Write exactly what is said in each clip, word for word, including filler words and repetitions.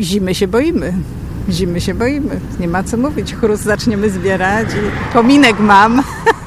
Zimy się boimy. Zimy się boimy. Nie ma co mówić. Chrust zaczniemy zbierać i kominek mam.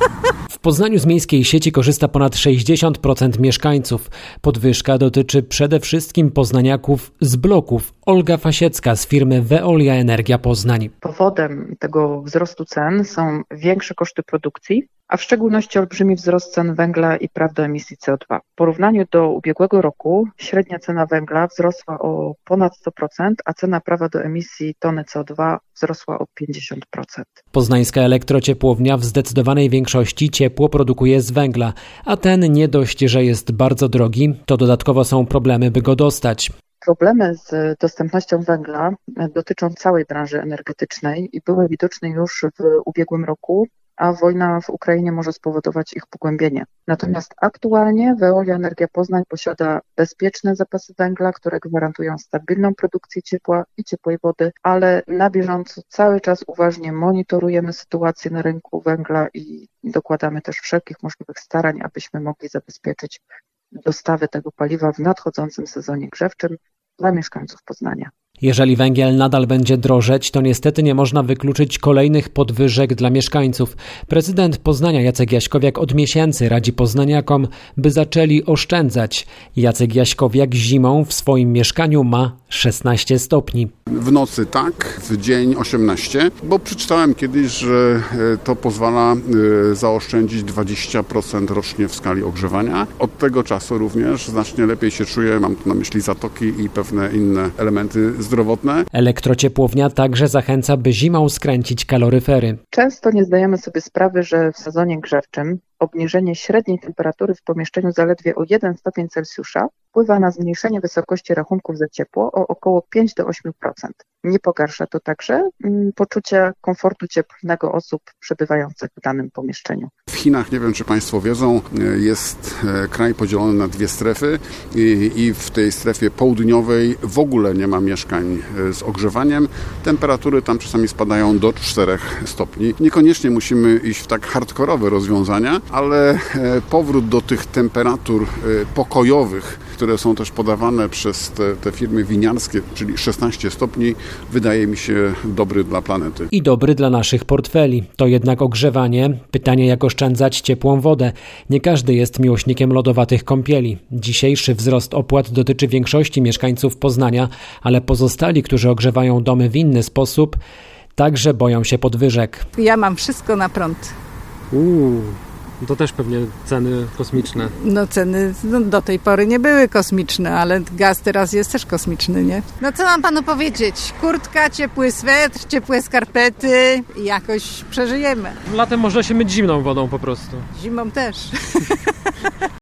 W Poznaniu z miejskiej sieci korzysta ponad sześćdziesiąt procent mieszkańców. Podwyżka dotyczy przede wszystkim poznaniaków z bloków. Olga Fasiecka z firmy Veolia Energia Poznań. Powodem tego wzrostu cen są większe koszty produkcji, a w szczególności olbrzymi wzrost cen węgla i praw do emisji C O dwa. W porównaniu do ubiegłego roku średnia cena węgla wzrosła o ponad sto procent, a cena prawa do emisji tony C O dwa wzrosła o pięćdziesiąt procent. Poznańska elektrociepłownia w zdecydowanej większości ciepło produkuje z węgla, a ten nie dość, że jest bardzo drogi, to dodatkowo są problemy, by go dostać. Problemy z dostępnością węgla dotyczą całej branży energetycznej i były widoczne już w ubiegłym roku, a wojna w Ukrainie może spowodować ich pogłębienie. Natomiast aktualnie Veolia Energia Poznań posiada bezpieczne zapasy węgla, które gwarantują stabilną produkcję ciepła i ciepłej wody, ale na bieżąco cały czas uważnie monitorujemy sytuację na rynku węgla i dokładamy też wszelkich możliwych starań, abyśmy mogli zabezpieczyć dostawy tego paliwa w nadchodzącym sezonie grzewczym dla mieszkańców Poznania. Jeżeli węgiel nadal będzie drożeć, to niestety nie można wykluczyć kolejnych podwyżek dla mieszkańców. Prezydent Poznania Jacek Jaśkowiak od miesięcy radzi poznaniakom, by zaczęli oszczędzać. Jacek Jaśkowiak zimą w swoim mieszkaniu ma szesnaście stopni. W nocy tak, w dzień osiemnaście, bo przeczytałem kiedyś, że to pozwala zaoszczędzić dwadzieścia procent rocznie w skali ogrzewania. Od tego czasu również znacznie lepiej się czuję, mam tu na myśli zatoki i pewne inne elementy zdrowotne. Elektrociepłownia także zachęca, by zimą skręcić kaloryfery. Często nie zdajemy sobie sprawy, że w sezonie grzewczym obniżenie średniej temperatury w pomieszczeniu zaledwie o jeden stopień Celsjusza wpływa na zmniejszenie wysokości rachunków za ciepło o około pięć do ośmiu procent. Nie pogarsza to także mm, poczucia komfortu cieplnego osób przebywających w danym pomieszczeniu. W Chinach, nie wiem czy Państwo wiedzą, jest kraj podzielony na dwie strefy i, i w tej strefie południowej w ogóle nie ma mieszkań z ogrzewaniem. Temperatury tam czasami spadają do czterech stopni. Niekoniecznie musimy iść w tak hardkorowe rozwiązania, ale powrót do tych temperatur pokojowych, które są też podawane przez te, te firmy winiarskie, czyli szesnaście stopni, wydaje mi się dobry dla planety. I dobry dla naszych portfeli. To jednak ogrzewanie. Pytanie, jak oszczędzać ciepłą wodę. Nie każdy jest miłośnikiem lodowatych kąpieli. Dzisiejszy wzrost opłat dotyczy większości mieszkańców Poznania, ale pozostali, którzy ogrzewają domy w inny sposób, także boją się podwyżek. Ja mam wszystko na prąd. Uuu. To też pewnie ceny kosmiczne. No ceny no, do tej pory nie były kosmiczne, ale gaz teraz jest też kosmiczny, nie? No co mam panu powiedzieć? Kurtka, ciepły swetr, ciepłe skarpety i jakoś przeżyjemy. Latem można się myć zimną wodą po prostu. Zimą też.